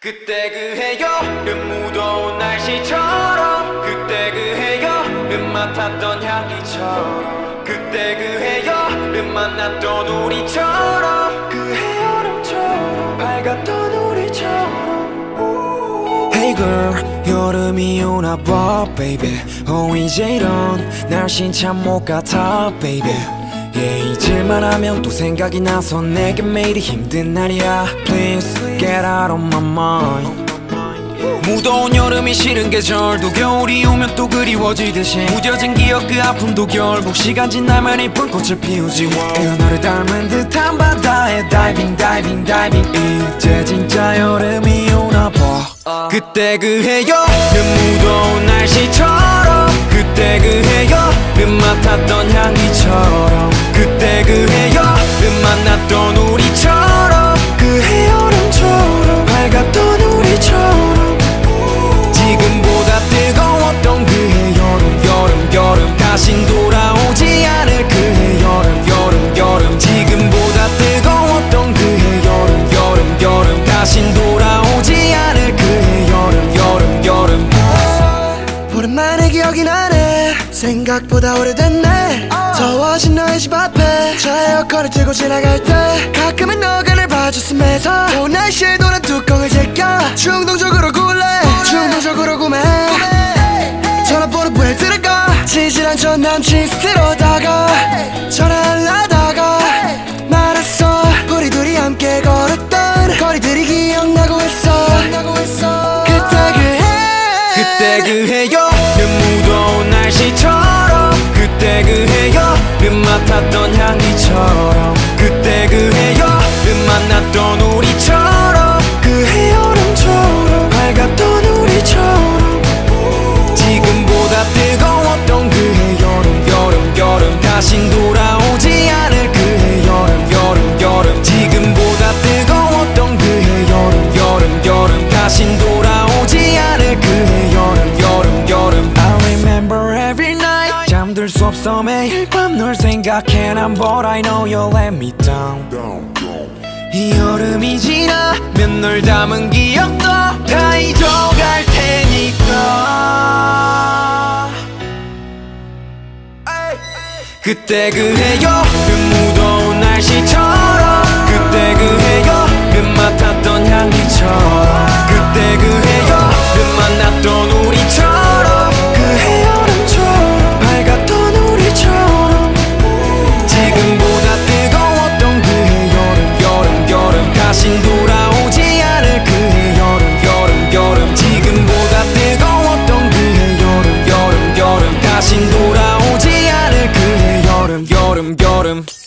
그때 그 해여름 무더운 날씨처럼 그때 그 해여름 맡았던 향기처럼 그때 그 해여름 만났던 우리처럼 그 해여름처럼 밝았던 우리처럼 Hey girl 여름이 오나봐 baby 이제 이런 날씬 참 못 같아 baby yeah, 잊을만 하면 또 생각이 나서 내게 매일이 힘든 날이야 Please get out of my mind 무더운 여름이 싫은 계절도 겨울이 오면 또 그리워지듯이 무뎌진 기억 그 아픔도 결국 시간 지나면 이쁜 꽃을 피우지 에어 너를 닮은 듯한 바다에 다이빙 다이빙 다이빙 이제 진짜 여름이 오나봐 그때 그 해여름 무더운 날씨처럼 그때 그 해여름 맡았던 향기처럼 그때 그 해여름 만났던 우리처럼 그 해여름처럼 밝았던 우리처럼 지금보다 뜨거웠던 그 해여름 여름 다신 돌아오지 않을 그 해여름 여름 지금보다 뜨거웠던 그 해여름 여름 다신 돌아오지 않을 그 해여름 여름 오랜만에 기억이 나네 생각보다 오래됐네 더워진 너의 집 앞에 저 에어컨을 틀고 지나갈 때 가끔은 너가 날 봐줬으면서 더운 날씨에도 난 뚜껑을 제껴 충동적으로 충동적으로 구매 전화번호부에 들어가 지질한 전 남친 스트로다가 전화를 하다가 말았어 우리 둘이 함께 걸었던 거리들이 기억나고 있어 그때 그 해여름 무더운 날씨처럼 그때 그 해여름 맡았던 향기처럼 그때 그 해여름 만났던 우리처럼 그 해여름처럼 밝았던 우리처럼 지금보다 뜨거웠던 그 해여름 여름 다신 돌아오지 않을 그 해여름 여름 지금보다 뜨거웠던 그 해여름 여름 다신 돌아오지 않을 그 해여름 I remember every night 잠들 수 없어 매일 밤 널 생각해 난 But I know you'll let me down 이 여름이 지나면 널 담은 기억도 다 잊어갈 테니까 그때 그 해여름 무더운 날씨처럼 그때 그 해여름 맡았던 향기처럼 그때 그 해여름 만났던 우리처럼 그 해여름처럼 밝았던 우리처럼 지금보다 뜨거웠던 그 해여름 다신 돌아오지 않을 그 해여름 여름 지금보다 뜨거웠던 그 해여름 다신 돌아오지 않을 그 해여름 여름